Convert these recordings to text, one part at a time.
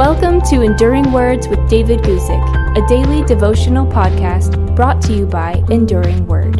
Welcome to Enduring Words with David Guzik, a daily devotional podcast brought to you by Enduring Word.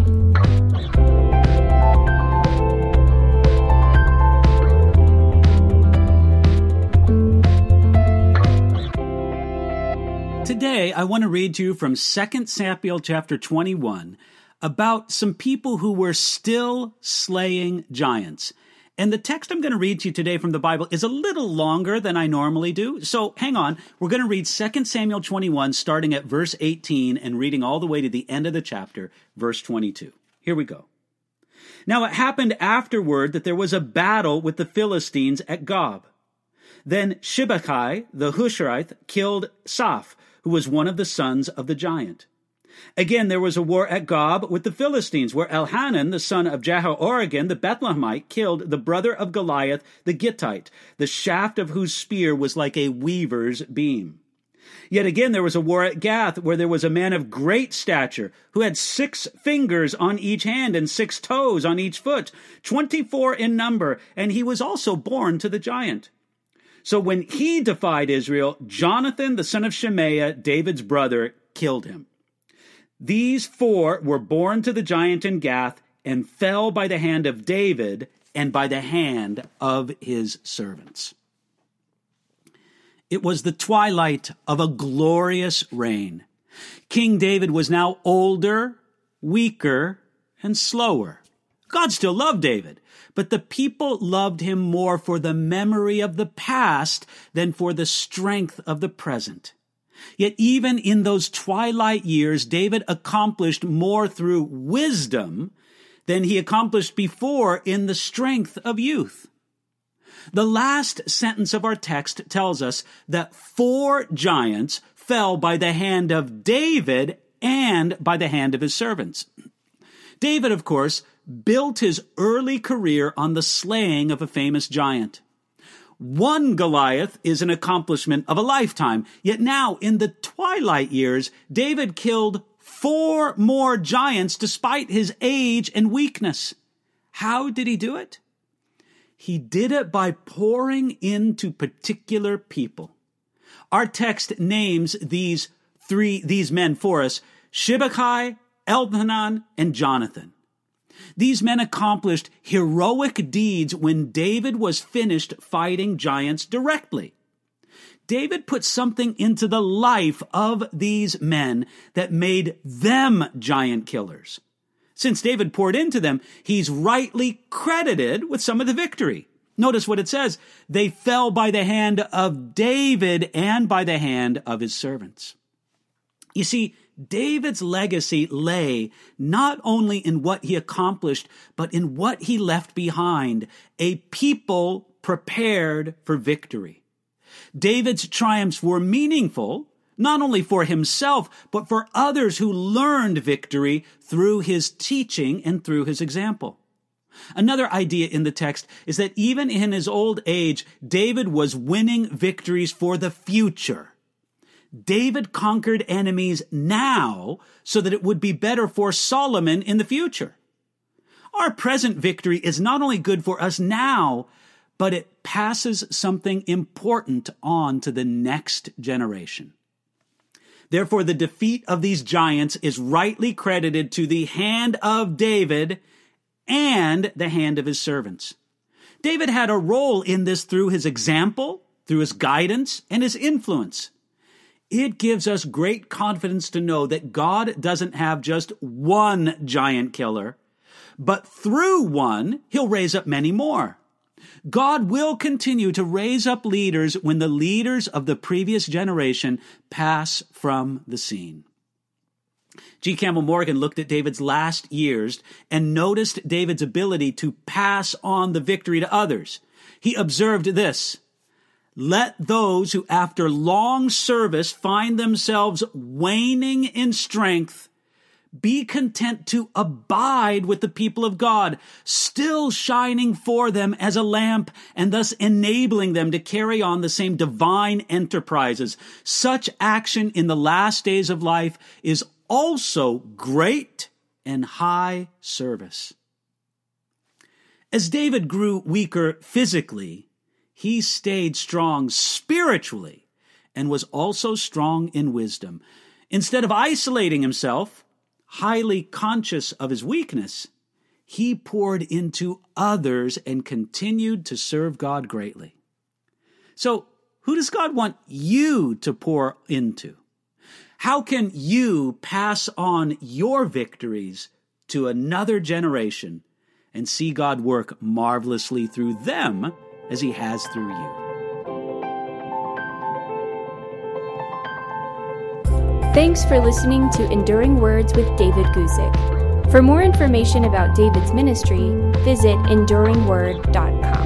Today, I want to read to you from 2 Samuel chapter 21 about some people who were still slaying giants. And the text I'm going to read to you today from the Bible is a little longer than I normally do. So hang on. We're going to read 2 Samuel 21, starting at verse 18 and reading all the way to the end of the chapter, verse 22. Here we go. Now it happened afterward that there was a battle with the Philistines at Gob. Then Shibachai, the Hushathite, killed Saph, who was one of the sons of the giant. Again, there was a war at Gob with the Philistines, where Elhanan, the son of Jehoiarib, the Bethlehemite, killed the brother of Goliath, the Gittite, the shaft of whose spear was like a weaver's beam. Yet again, there was a war at Gath, where there was a man of great stature, who had 6 fingers on each hand and 6 toes on each foot, 24 in number, and he was also born to the giant. So when he defied Israel, Jonathan, the son of Shemaiah, David's brother, killed him. These 4 were born to the giant in Gath and fell by the hand of David and by the hand of his servants. It was the twilight of a glorious reign. King David was now older, weaker, and slower. God still loved David, but the people loved him more for the memory of the past than for the strength of the present. Yet even in those twilight years, David accomplished more through wisdom than he accomplished before in the strength of youth. The last sentence of our text tells us that 4 giants fell by the hand of David and by the hand of his servants. David, of course, built his early career on the slaying of a famous giant. One Goliath is an accomplishment of a lifetime, yet now in the twilight years, David killed 4 more giants despite his age and weakness. How did he do it? He did it by pouring into particular people. Our text names these men for us: Shibachai, Elhanan, and Jonathan. These men accomplished heroic deeds when David was finished fighting giants directly. David put something into the life of these men that made them giant killers. Since David poured into them, he's rightly credited with some of the victory. Notice what it says. They fell by the hand of David and by the hand of his servants. You see, David's legacy lay not only in what he accomplished, but in what he left behind, a people prepared for victory. David's triumphs were meaningful, not only for himself, but for others who learned victory through his teaching and through his example. Another idea in the text is that even in his old age, David was winning victories for the future. David conquered enemies now so that it would be better for Solomon in the future. Our present victory is not only good for us now, but it passes something important on to the next generation. Therefore, the defeat of these giants is rightly credited to the hand of David and the hand of his servants. David had a role in this through his example, through his guidance, and his influence. It gives us great confidence to know that God doesn't have just one giant killer, but through one, he'll raise up many more. God will continue to raise up leaders when the leaders of the previous generation pass from the scene. G. Campbell Morgan looked at David's last years and noticed David's ability to pass on the victory to others. He observed this: let those who after long service find themselves waning in strength be content to abide with the people of God, still shining for them as a lamp and thus enabling them to carry on the same divine enterprises. Such action in the last days of life is also great and high service. As David grew weaker physically, he stayed strong spiritually and was also strong in wisdom. Instead of isolating himself, highly conscious of his weakness, he poured into others and continued to serve God greatly. So, who does God want you to pour into? How can you pass on your victories to another generation and see God work marvelously through them as he has through you? Thanks for listening to Enduring Words with David Guzik. For more information about David's ministry, visit enduringword.com.